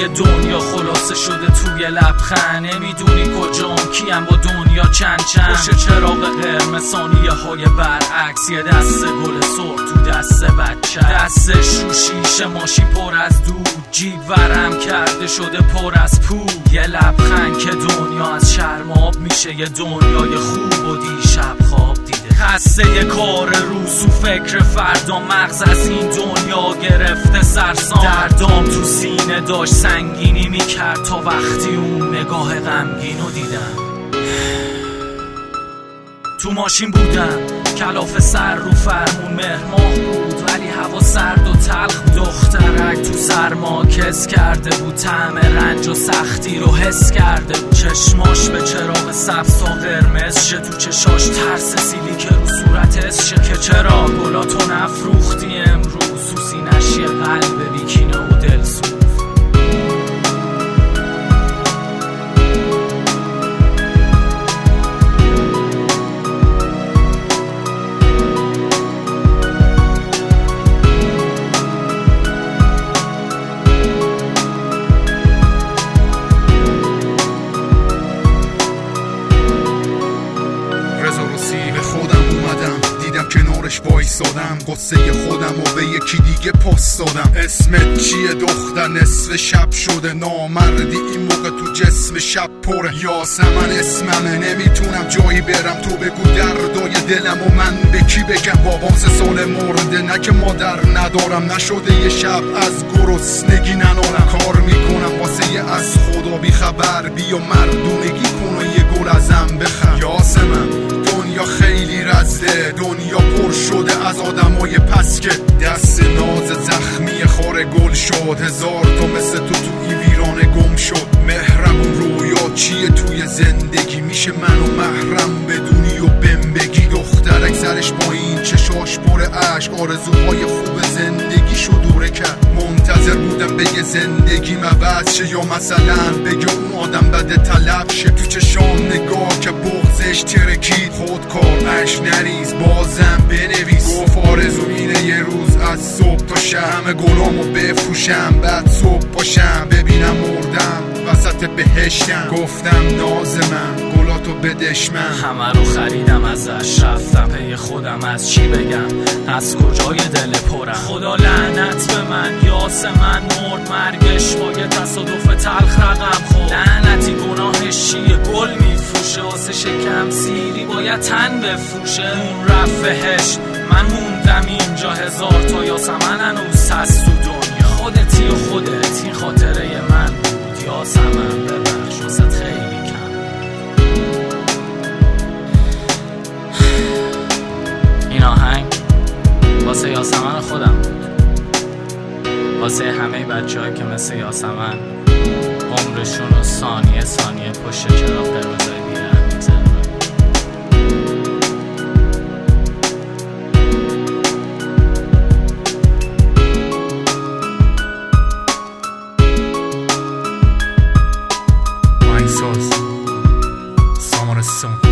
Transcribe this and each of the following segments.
های دنیا خلاصه شده توی لبخند. نمیدونی کجام کیم با دنیا چند پشت چراغ قرمز ثانیه های برعکس. یه دست گل سرخ تو دست بچه، دستش رو شیشه ماشین پر از دود، جیب ورم کرده شده پر از پول. یه لبخند که دنیا از شرم آب میشه، یه دنیای خوب و دیشب خواب دیده. خسته یه کار روز و فکر فردا، مغز از این دنیا گرفته سرسام. دردام تو سینه داشت سنگینی میکرد تا وقتی اون نگاه غمگینو دیدم. تو ماشین بودم، کلاف سر رو فرمون مهرماه بود، ولی هوا سرد و تلخ بود. دخترک تو سرما کس کرده بود، طعم رنج و سختی رو حس کرده بود. چشماش به چراغ سبز تا قرمز شه، تو چشاش ترس سیلی که رو صورتش شه. که چرا گلاتو نفروختی امروز، سوسینش یه قلب بیکینه و دلسوز. وایسادم قصه خودم و به یکی دیگه پاس دادم. اسمت چیه دختر؟ نصف شب شده، نامردی این موقع تو جسم شب پره. یاسمن اسممه، نمیتونم جایی برم، تو بگو دردای دلم و من به کی بگم. بابام 3 سال مرده، نه که مادر ندارم، نشده یه شب از گرسنگی ننالم. کار میکنم واسه یه از خدا بی خبر، بیا مردونگی کن و یه گل ازم بخر. یاسمن دنیا خیلی رزده، دنیا پر شده از آدمای پس که دست ناز زخمی خار گل شد. 1000 تا مثل تو این ویرانه گم شد. مهربون رویا چیه توی زندگی؟ میشه منو محرم بدونی و بهم بگی. دخترک سرش پایین، چشاش پر عشق، آرزوهای خوب زندگیشو دوره کرد. منتظر بودم بگه زندگیم عوض شه، یا مثلا بگه اون آدم بده طلب شه. تو چشام نگاه که بغضش ترکید، خودکار اش نریز بازم بنویس. گفت آرزو اینه یه روز از صبح تا شب گلامو بفروشم، بعد صبح باشم ببینم مردم وسط بهشتم. گفتم ناز من گلاتو بدش من، همه رو خریدم ازش، رفتم پی خودم از چی بگم، از کجای دل پرم. خدا لعنت به من، یاسمن مرد، مرگش با یه تصادف تلخ رقم خورد. لعنتی گناهش چیه؟ گل میفروشه، واسه شکم سیری باید تن بفروشه. اون رفت بهشت، من موندم اینجا. 1000 تا یاسمن هنوز هست تو دنیا. خودتی و خودت این خاطره من بود. یاسمن ببخش واسه خیلی کم. این آهنگ واسه یاسمن خودم بود، واسه همه بچه‌هایی که مثل یاسمن عمرشون رو ثانیه ثانیه پشت چراغ قرمزای بیرن می‌گذرونن. آهنگساز سامارستان.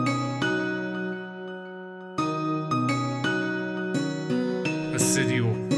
استودیو